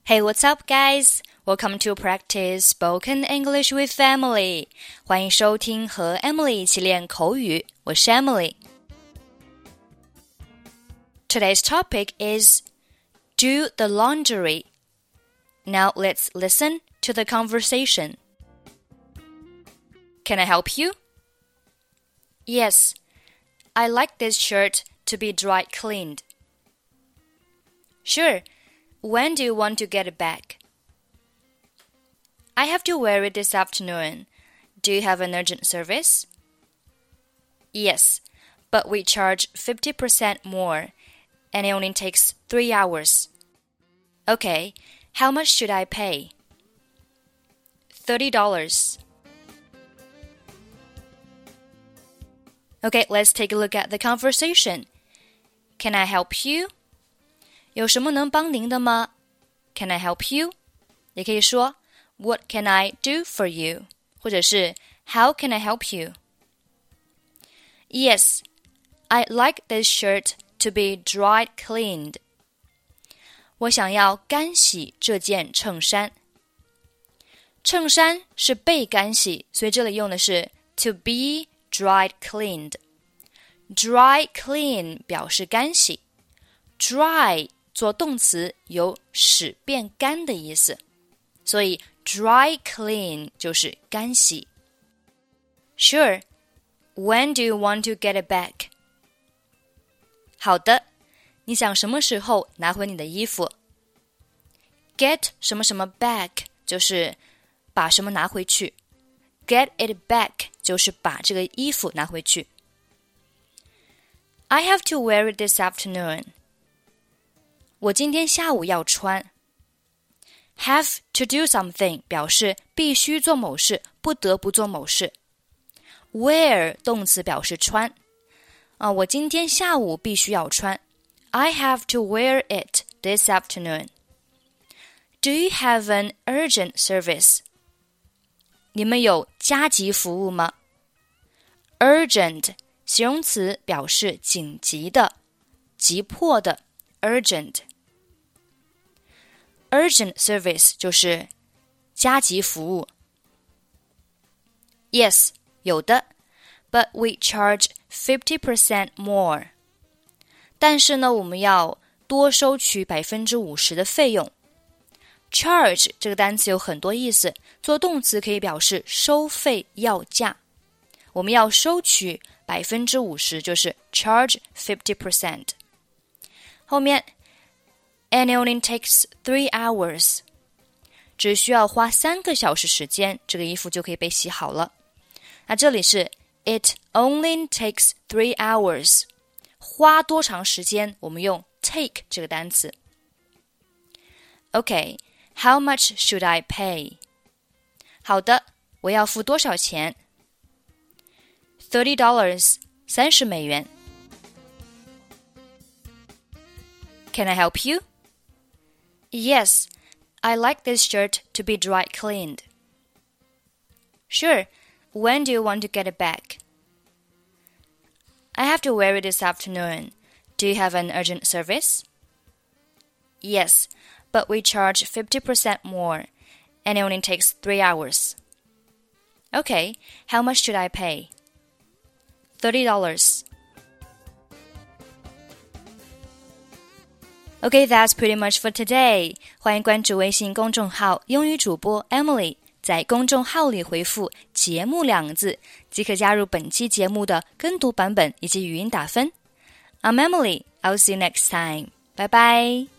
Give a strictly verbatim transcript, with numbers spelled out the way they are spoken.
Hey, what's up, guys? Welcome to practice spoken English with Emily. 欢迎收听和 Emily 一起练口语，我是 Emily. Today's topic is do the laundry. Now let's listen to the conversation. Can I help you? Yes, I like this shirt to be dry cleaned. Sure, when do you want to get it back? I have to wear it this afternoon. Do you have an urgent service? Yes, but we charge fifty percent more, and it only takes three hours. Okay, how much should I pay? thirty dollars. Okay, let's take a look at the conversation. Can I help you? 有什么能帮您的吗？ Can I help you? 也可以说 What can I do for you? 或者是 How can I help you? Yes, I'd like this shirt to be dry cleaned. 我想要干洗这件衬衫。衬衫是被干洗，所以这里用的是 to be dried cleaned. Dry clean 表示干洗。Dry 做动词有使变干的意思，所以 dry clean 就是干洗。Sure, when do you want to get it back? 好的，你想什么时候拿回你的衣服？ Get 什么什么 back 就是把什么拿回去， Get it back 就是把这个衣服拿回去。I have to wear it this afternoon. 我今天下午要穿。Have to do something 表示必须做某事，不得不做某事。Wear 动词表示穿。啊，我今天下午必须要穿。I have to wear it this afternoon. Do you have an urgent service? 你们有加急服务吗？ Urgent 形容词表示紧急的、急迫的 urgent. Urgent service 就是加急服务。Yes, 有的 but we charge fifty percent more. 但是呢，我们要多收取 百分之五十 的费用。Charge 这个单词有很多意思，做动词可以表示收费要价。我们要收取 百分之五十 就是 charge fifty percent. 后面 and it only takes three hours. 只需要花三个小时时间，这个衣服就可以被洗好了。那这里是 it only takes three hours. 花多长时间？我们用 take 这个单词。Okay, how much should I pay? 好的，我要付多少钱？ thirty dollars, 三十美元。Can I help you? Yes, I like this shirt to be dry cleaned. Sure, when do you want to get it back? I have to wear it this afternoon. Do you have an urgent service? Yes, but we charge fifty percent more, and it only takes three hours. Okay, how much should I pay? thirty dollars. Okay, that's pretty much for today. 欢迎关注微信公众号英语主播 Emily， 在公众号里回复节目两个字，即可加入本期节目的跟读版本以及语音打分。I'm Emily, I'll see you next time. Bye bye.